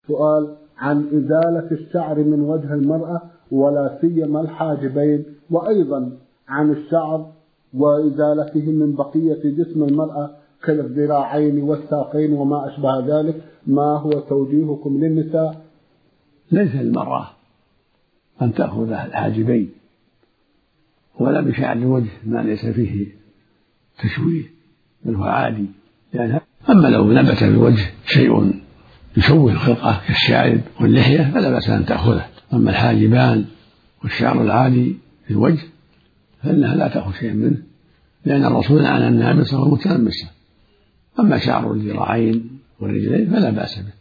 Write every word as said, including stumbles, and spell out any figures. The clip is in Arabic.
سؤال عن إزالة الشعر من وجه المرأة ولا سيما الحاجبين، وأيضا عن الشعر وإزالته من بقية جسم المرأة كالذراعين والساقين وما أشبه ذلك. ما هو توجيهكم للنساء؟ ليس للمرأة أن تأخذ الحاجبين ولا بشعر الوجه ما ليس فيه تشويه بل هو عادي يعني. أما لو نبت في الوجه شيء يشوه الخلقة كالشارب واللحية فلا بأس أن تأخذه. أما الحاجبان والشعر العادي في الوجه فإنها لا تأخذ شيئا منه، لأن الرسول عن النامصة والمتنمصة. أما شعر الذراعين والرجلين فلا بأس به.